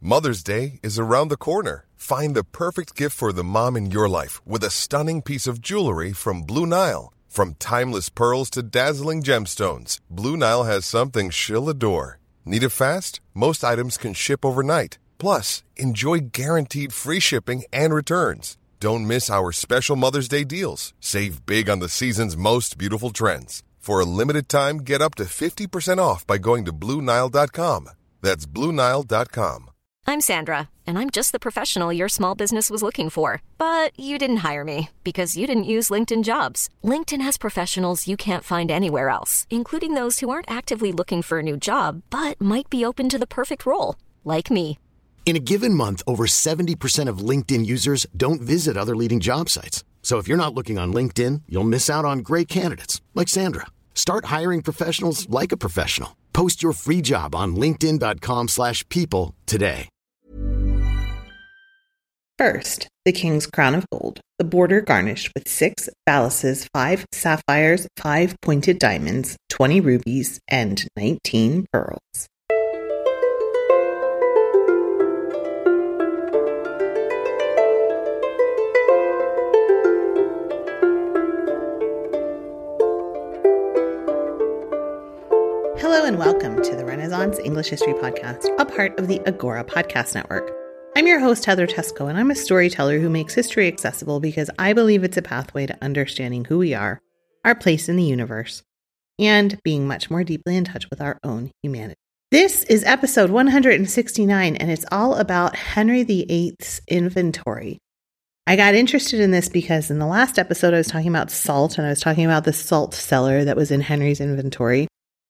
Mother's Day is around the corner. Find the perfect gift for the mom in your life with a stunning piece of jewelry from Blue Nile. From timeless pearls to dazzling gemstones, Blue Nile has something she'll adore. Need it fast? Most items can ship overnight. Plus, enjoy guaranteed free shipping and returns. Don't miss our special Mother's Day deals. Save big on the season's most beautiful trends. For a limited time, get up to 50% off by going to BlueNile.com. That's BlueNile.com. I'm Sandra, and I'm just the professional your small business was looking for. But you didn't hire me because you didn't use LinkedIn Jobs. LinkedIn has professionals you can't find anywhere else, including those who aren't actively looking for a new job, but might be open to the perfect role, like me. In a given month, over 70% of LinkedIn users don't visit other leading job sites. So if you're not looking on LinkedIn, you'll miss out on great candidates like Sandra. Start hiring professionals like a professional. Post your free job on linkedin.com/people today. First, the King's Crown of Gold, the border garnished with 6 balances, 5 sapphires, 5 pointed diamonds, 20 rubies, and 19 pearls. Hello and welcome to the Renaissance English History Podcast, a part of the Agora Podcast Network. I'm your host, Heather Teysko, and I'm a storyteller who makes history accessible because I believe it's a pathway to understanding who we are, our place in the universe, and being much more deeply in touch with our own humanity. This is episode 169, and it's all about Henry VIII's inventory. I got interested in this because in the last episode I was talking about salt, and I was talking about the salt cellar that was in Henry's inventory.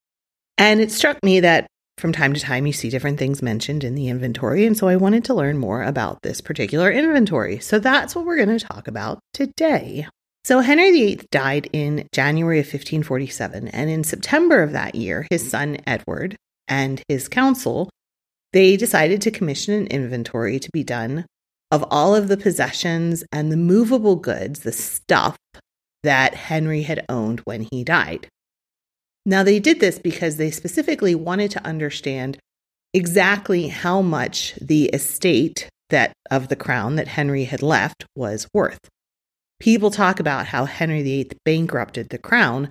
And it struck me that from time to time you see different things mentioned in the inventory, and so I wanted to learn more about this particular inventory. So that's what we're going to talk about today. So Henry VIII died in January of 1547, and in September of that year, his son Edward and his council, they decided to commission an inventory to be done of all of the possessions and the movable goods, the stuff that Henry had owned when he died. Now, they did this because they specifically wanted to understand exactly how much the estate of the crown that Henry had left was worth. People talk about how Henry VIII bankrupted the crown,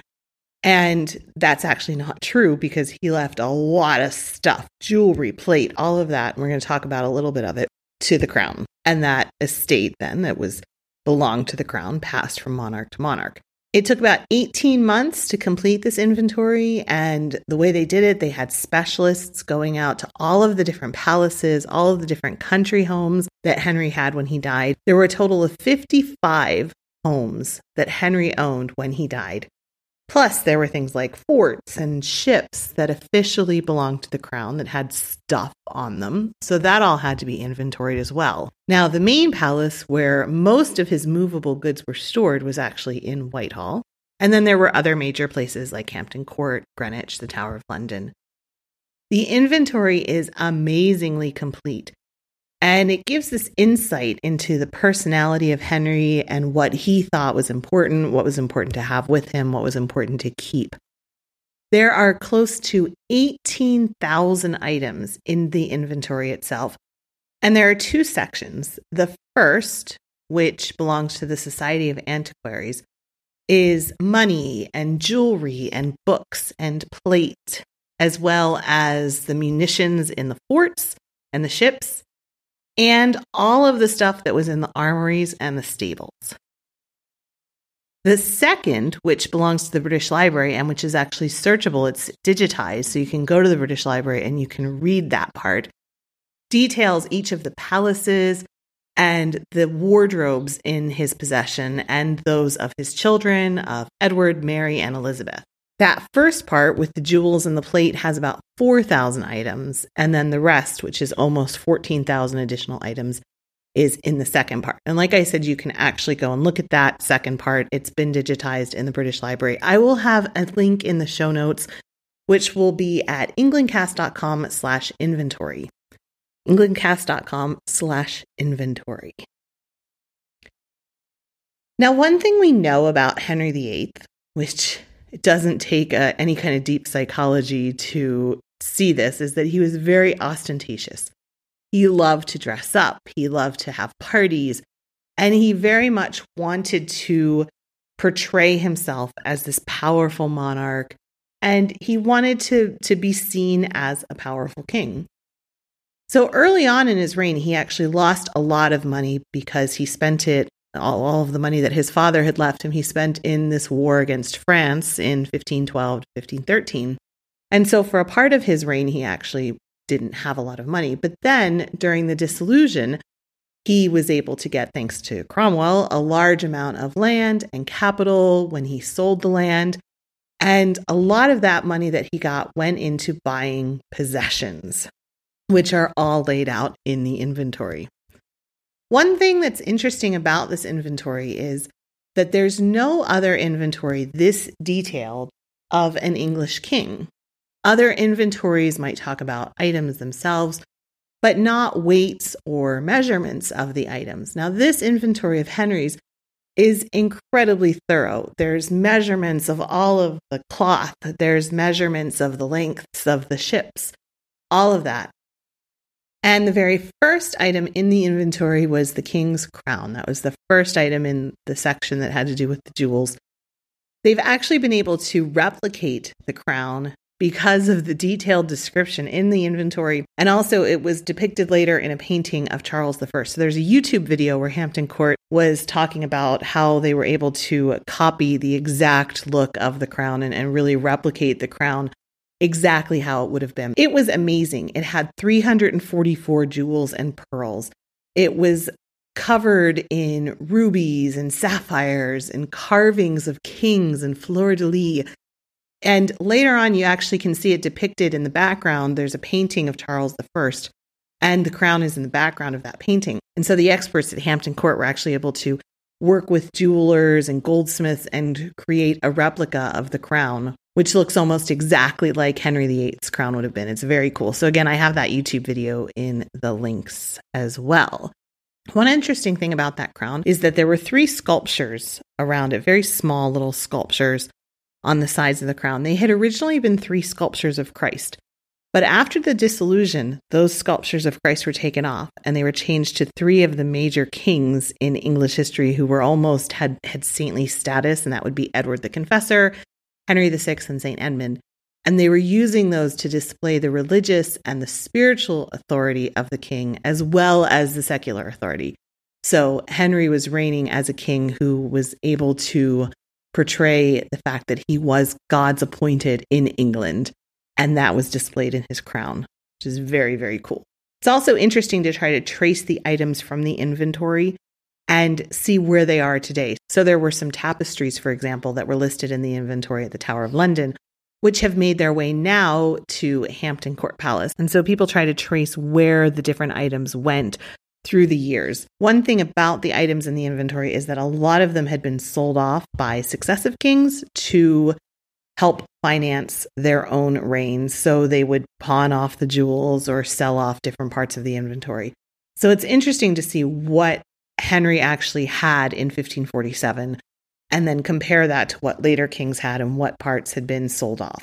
and that's actually not true because he left a lot of stuff, jewelry, plate, all of that, and we're going to talk about a little bit of it, to the crown. And that estate then that belonged to the crown passed from monarch to monarch. It took about 18 months to complete this inventory, and the way they did it, they had specialists going out to all of the different palaces, all of the different country homes that Henry had when he died. There were a total of 55 homes that Henry owned when he died. Plus, there were things like forts and ships that officially belonged to the crown that had stuff on them. So that all had to be inventoried as well. Now, the main palace where most of his movable goods were stored was actually in Whitehall. And then there were other major places like Hampton Court, Greenwich, the Tower of London. The inventory is amazingly complete. And it gives this insight into the personality of Henry and what he thought was important, what was important to have with him, what was important to keep. There are close to 18,000 items in the inventory itself. And there are 2 sections. The first, which belongs to the Society of Antiquaries, is money and jewelry and books and plate, as well as the munitions in the forts and the ships, and all of the stuff that was in the armories and the stables. The second, which belongs to the British Library and which is actually searchable, it's digitized, so you can go to the British Library and you can read that part, details each of the palaces and the wardrobes in his possession and those of his children, of Edward, Mary, and Elizabeth. That first part with the jewels and the plate has about 4,000 items, and then the rest, which is almost 14,000 additional items, is in the second part. And like I said, you can actually go and look at that second part. It's been digitized in the British Library. I will have a link in the show notes, which will be at englandcast.com/inventory. englandcast.com/inventory. Now, one thing we know about Henry VIII, which it doesn't take any kind of deep psychology to see this, is that he was very ostentatious. He loved to dress up. He loved to have parties. And he very much wanted to portray himself as this powerful monarch. And he wanted to be seen as a powerful king. So early on in his reign, he actually lost a lot of money because he spent it, all of the money that his father had left him, he spent in this war against France in 1512 to 1513. And so for a part of his reign, he actually didn't have a lot of money. But then during the dissolution, he was able to get, thanks to Cromwell, a large amount of land and capital when he sold the land. And a lot of that money that he got went into buying possessions, which are all laid out in the inventory. One thing that's interesting about this inventory is that there's no other inventory this detailed of an English king. Other inventories might talk about items themselves, but not weights or measurements of the items. Now, this inventory of Henry's is incredibly thorough. There's measurements of all of the cloth. There's measurements of the lengths of the ships, all of that. And the very first item in the inventory was the king's crown. That was the first item in the section that had to do with the jewels. They've actually been able to replicate the crown because of the detailed description in the inventory. And also it was depicted later in a painting of Charles I. So there's a YouTube video where Hampton Court was talking about how they were able to copy the exact look of the crown and really replicate the crown exactly how it would have been. It was amazing. It had 344 jewels and pearls. It was covered in rubies and sapphires and carvings of kings and fleur-de-lis. And later on, you actually can see it depicted in the background. There's a painting of Charles I, and the crown is in the background of that painting. And so the experts at Hampton Court were actually able to work with jewelers and goldsmiths and create a replica of the crown, which looks almost exactly like Henry VIII's crown would have been. It's very cool. So again, I have that YouTube video in the links as well. One interesting thing about that crown is that there were 3 sculptures around it, very small little sculptures on the sides of the crown. They had originally been 3 sculptures of Christ, but after the dissolution, those sculptures of Christ were taken off and they were changed to 3 of the major kings in English history who were almost had saintly status, and that would be Edward the Confessor, Henry VI, and St. Edmund. And they were using those to display the religious and the spiritual authority of the king, as well as the secular authority. So Henry was reigning as a king who was able to portray the fact that he was God's appointed in England, and that was displayed in his crown, which is very, very cool. It's also interesting to try to trace the items from the inventory and see where they are today. So there were some tapestries, for example, that were listed in the inventory at the Tower of London, which have made their way now to Hampton Court Palace. And so people try to trace where the different items went through the years. One thing about the items in the inventory is that a lot of them had been sold off by successive kings to help finance their own reigns. So they would pawn off the jewels or sell off different parts of the inventory. So it's interesting to see what Henry actually had in 1547 and then compare that to what later kings had and what parts had been sold off.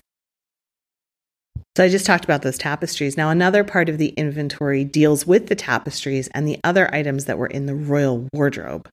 So I just talked about those tapestries. Now, another part of the inventory deals with the tapestries and the other items that were in the royal wardrobe.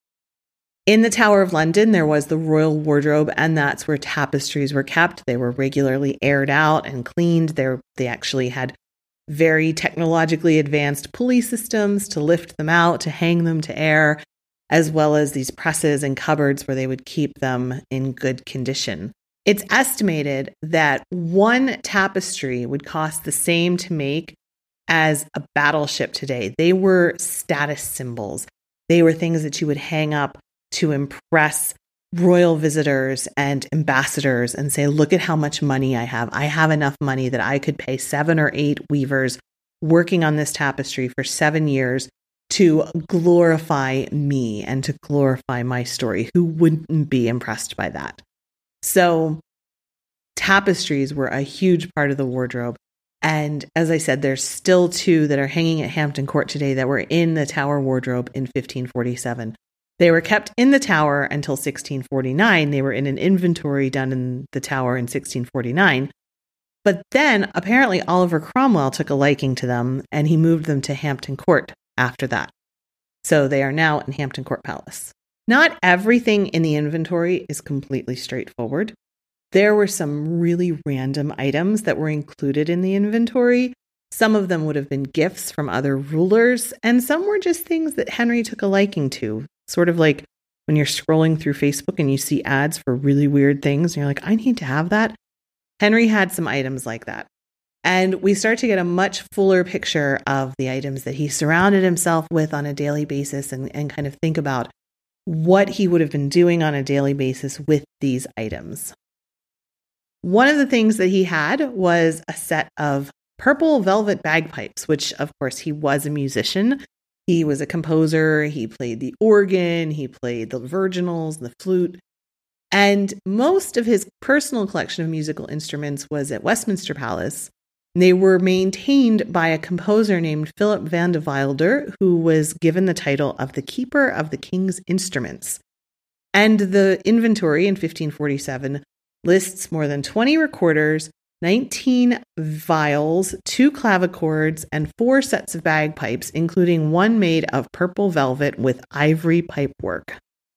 In the Tower of London, there was the royal wardrobe, and that's where tapestries were kept. They were regularly aired out and cleaned. They actually had very technologically advanced pulley systems to lift them out, to hang them to air, as well as these presses and cupboards where they would keep them in good condition. It's estimated that one tapestry would cost the same to make as a battleship today. They were status symbols. They were things that you would hang up to impress royal visitors and ambassadors and say, look at how much money I have. I have enough money that I could pay 7 or 8 weavers working on this tapestry for 7 years to glorify me and to glorify my story. Who wouldn't be impressed by that? So tapestries were a huge part of the wardrobe. And as I said, there's still 2 that are hanging at Hampton Court today that were in the Tower wardrobe in 1547. They were kept in the Tower until 1649. They were in an inventory done in the Tower in 1649. But then apparently Oliver Cromwell took a liking to them and he moved them to Hampton Court after that. So they are now in Hampton Court Palace. Not everything in the inventory is completely straightforward. There were some really random items that were included in the inventory. Some of them would have been gifts from other rulers, and some were just things that Henry took a liking to. Sort of like when you're scrolling through Facebook and you see ads for really weird things, and you're like, I need to have that. Henry had some items like that. And we start to get a much fuller picture of the items that he surrounded himself with on a daily basis and kind of think about what he would have been doing on a daily basis with these items. One of the things that he had was a set of purple velvet bagpipes, which of course he was a musician. He was a composer. He played the organ. He played the virginals, the flute. And most of his personal collection of musical instruments was at Westminster Palace. They were maintained by a composer named Philip van de Wilder, who was given the title of the Keeper of the King's Instruments. And the inventory in 1547 lists more than 20 recorders, 19 viols, 2 clavichords, and 4 sets of bagpipes, including one made of purple velvet with ivory pipework.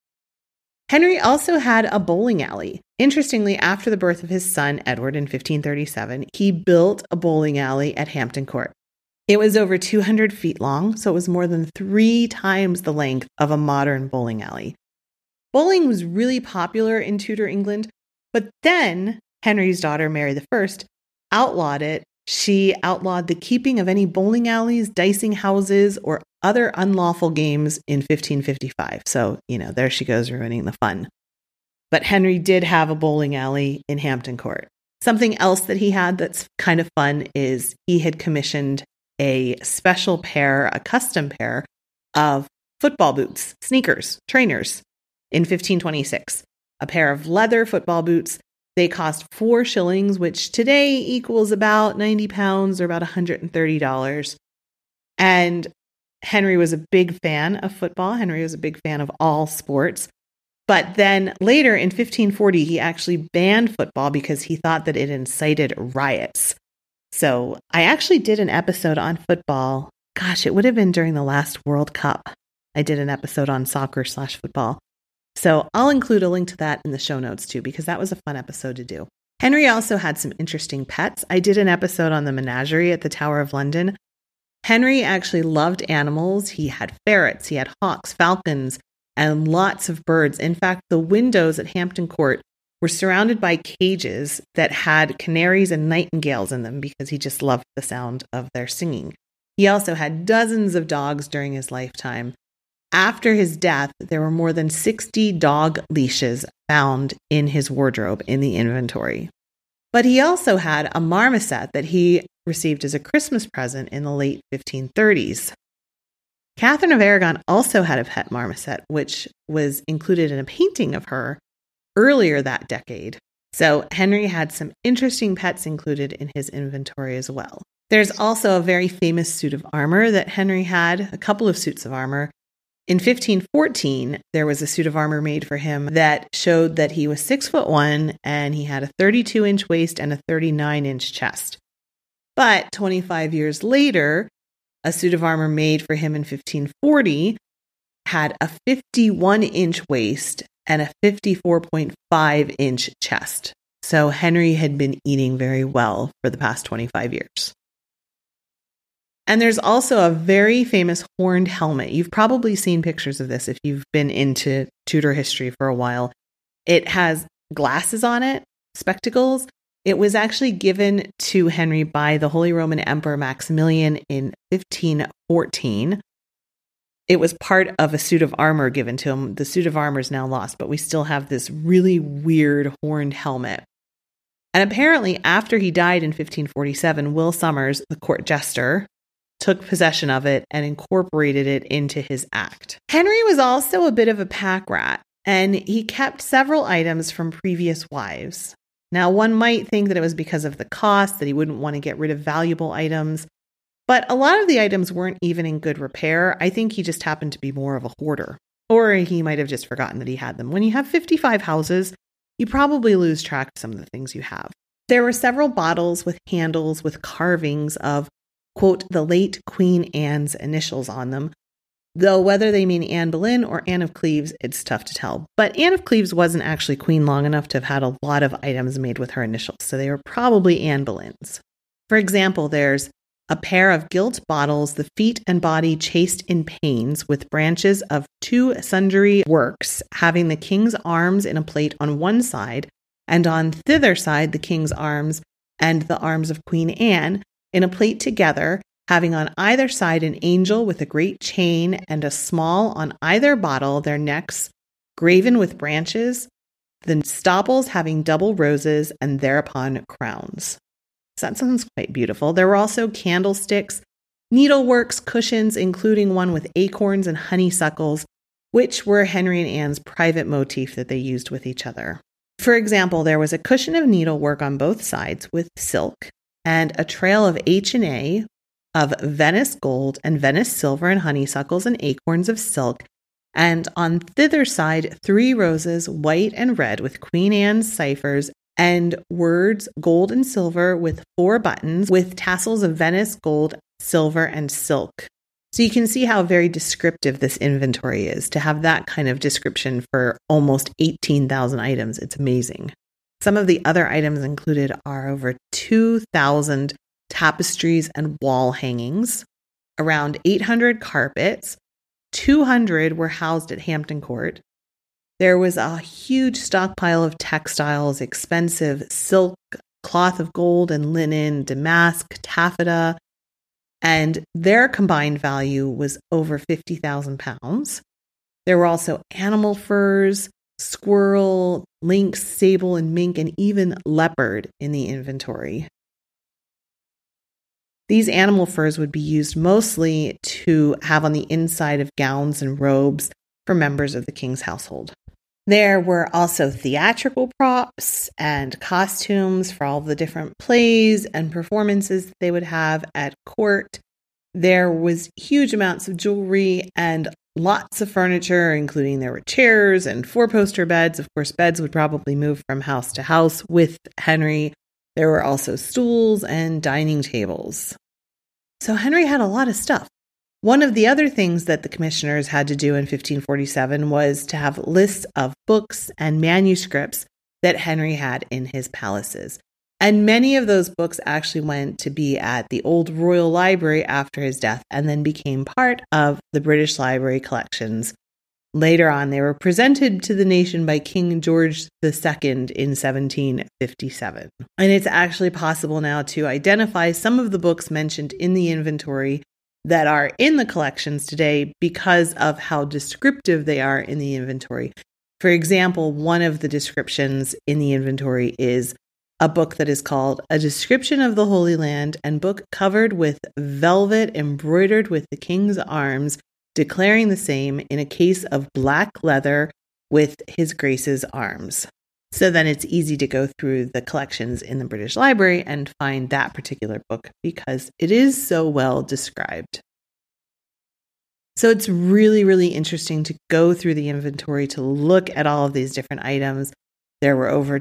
Henry also had a bowling alley. Interestingly, after the birth of his son, Edward, in 1537, he built a bowling alley at Hampton Court. It was over 200 feet long, so it was more than 3 times the length of a modern bowling alley. Bowling was really popular in Tudor England, but then Henry's daughter, Mary I, outlawed it. She outlawed the keeping of any bowling alleys, dicing houses, or other unlawful games in 1555. So, there she goes ruining the fun. But Henry did have a bowling alley in Hampton Court. Something else that he had that's kind of fun is he had commissioned a special pair, a custom pair of football boots, sneakers, trainers in 1526. A pair of leather football boots. They cost 4 shillings, which today equals about 90 pounds or about $130. And Henry was a big fan of football. Henry was a big fan of all sports. But then later in 1540, he actually banned football because he thought that it incited riots. So I actually did an episode on football. Gosh, it would have been during the last World Cup. I did an episode on soccer/football. So I'll include a link to that in the show notes too, because that was a fun episode to do. Henry also had some interesting pets. I did an episode on the menagerie at the Tower of London. Henry actually loved animals. He had ferrets, he had hawks, falcons, and lots of birds. In fact, the windows at Hampton Court were surrounded by cages that had canaries and nightingales in them because he just loved the sound of their singing. He also had dozens of dogs during his lifetime. After his death, there were more than 60 dog leashes found in his wardrobe in the inventory. But he also had a marmoset that he received as a Christmas present in the late 1530s. Catherine of Aragon also had a pet marmoset, which was included in a painting of her earlier that decade. So Henry had some interesting pets included in his inventory as well. There's also a very famous suit of armor that Henry had, a couple of suits of armor. In 1514, there was a suit of armor made for him that showed that he was 6'1" and he had a 32-inch waist and a 39-inch chest. But 25 years later, a suit of armor made for him in 1540 had a 51-inch waist and a 54.5-inch chest. So Henry had been eating very well for the past 25 years. And there's also a very famous horned helmet. You've probably seen pictures of this if you've been into Tudor history for a while. It has glasses on it, spectacles. It was actually given to Henry by the Holy Roman Emperor Maximilian in 1514. It was part of a suit of armor given to him. The suit of armor is now lost, but we still have this really weird horned helmet. And apparently, after he died in 1547, Will Sommers, the court jester, took possession of it and incorporated it into his act. Henry was also a bit of a pack rat, and he kept several items from previous wives. Now, one might think that it was because of the cost, that he wouldn't want to get rid of valuable items, but a lot of the items weren't even in good repair. I think he just happened to be more of a hoarder, or he might have just forgotten that he had them. When you have 55 houses, you probably lose track of some of the things you have. There were several bottles with handles with carvings of, quote, the late Queen Anne's initials on them, though whether they mean Anne Boleyn or Anne of Cleves, it's tough to tell. But Anne of Cleves wasn't actually queen long enough to have had a lot of items made with her initials, so they were probably Anne Boleyn's. For example, there's a pair of gilt bottles, the feet and body chased in panes, with branches of 2 sundry works, having the king's arms in a plate on one side, and on thither side the king's arms and the arms of Queen Anne in a plate together, having on either side an angel with a great chain and a small on either bottle, their necks graven with branches, the stopples having double roses, and thereupon crowns. So that sounds quite beautiful. There were also candlesticks, needleworks, cushions, including one with acorns and honeysuckles, which were Henry and Anne's private motif that they used with each other. For example, there was a cushion of needlework on both sides with silk, and a trail of H&A of Venice gold and Venice silver and honeysuckles and acorns of silk, and on thither side 3 roses, white and red, with Queen Anne's ciphers and words gold and silver with 4 buttons with tassels of Venice gold, silver, and silk. So you can see how very descriptive this inventory is. To have that kind of description for almost 18,000 items, it's amazing. Some of the other items included are over 2,000 tapestries and wall hangings, around 800 carpets, 200 were housed at Hampton Court. There was a huge stockpile of textiles, expensive silk, cloth of gold and linen, damask, taffeta, and their combined value was over 50,000 pounds. There were also animal furs, squirrel, lynx, sable, and mink, and even leopard in the inventory. These animal furs would be used mostly to have on the inside of gowns and robes for members of the king's household. There were also theatrical props and costumes for all the different plays and performances that they would have at court. There was huge amounts of jewelry and lots of furniture, including there were chairs and 4-poster beds. Of course, beds would probably move from house to house with Henry. There were also stools and dining tables. So Henry had a lot of stuff. One of the other things that the commissioners had to do in 1547 was to have lists of books and manuscripts that Henry had in his palaces. And many of those books actually went to be at the Old Royal Library after his death and then became part of the British Library collections. Later on, they were presented to the nation by King George II in 1757. And it's actually possible now to identify some of the books mentioned in the inventory that are in the collections today because of how descriptive they are in the inventory. For example, one of the descriptions in the inventory is a book that is called A Description of the Holy Land, and book covered with velvet embroidered with the king's arms, declaring the same in a case of black leather with his grace's arms. So then it's easy to go through the collections in the British Library and find that particular book because it is so well described. So it's really, really interesting to go through the inventory to look at all of these different items. There were over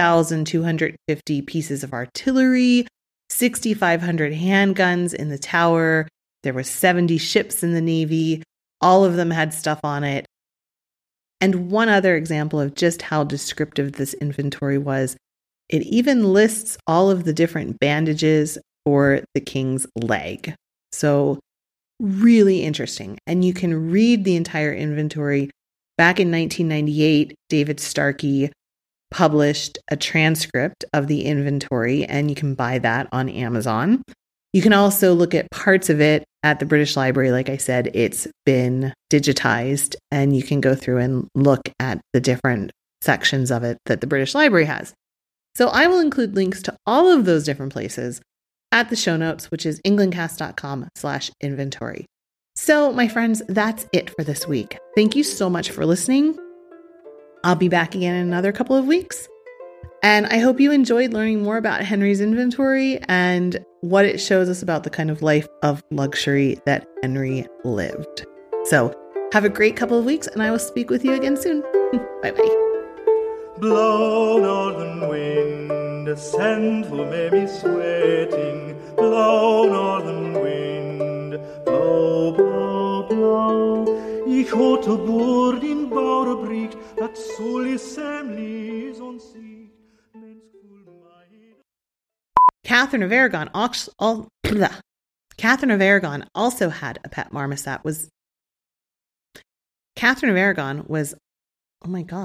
2,250 pieces of artillery, 6,500 handguns in the Tower. There were 70 ships in the Navy. All of them had stuff on it. And one other example of just how descriptive this inventory was, it even lists all of the different bandages for the king's leg. So really interesting. And you can read the entire inventory. Back in 1998, David Starkey published a transcript of the inventory, and you can buy that on Amazon. You can also look at parts of it at the British Library. Like I said, it's been digitized, and you can go through and look at the different sections of it that the British Library has. So I will include links to all of those different places at the show notes, which is englandcast.com/inventory. So my friends, that's it for this week. Thank you so much for listening. I'll be back again in another couple of weeks. And I hope you enjoyed learning more about Henry's inventory and what it shows us about the kind of life of luxury that Henry lived. So have a great couple of weeks, and I will speak with you again soon. Bye-bye. Blow, northern wind, the scent will make me sweating. Blow, northern wind, blow, blow, blow. Ich hatte Bord in Bauerbricht, dat soll ich semlis on sea. Catherine of Aragon also had a pet marmoset. Catherine of Aragon was, oh my God.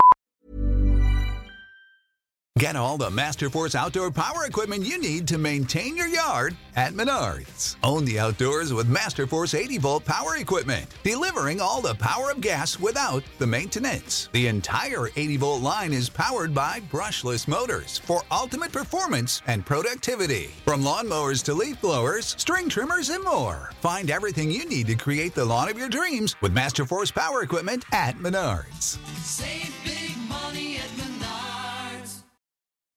Get all the Masterforce outdoor power equipment you need to maintain your yard at Menards. Own the outdoors with Masterforce 80-volt power equipment, delivering all the power of gas without the maintenance. The entire 80-volt line is powered by brushless motors for ultimate performance and productivity. From lawnmowers to leaf blowers, string trimmers, and more. Find everything you need to create the lawn of your dreams with Masterforce power equipment at Menards. Save